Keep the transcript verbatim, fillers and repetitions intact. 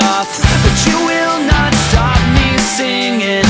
off, but you will not stop me singing.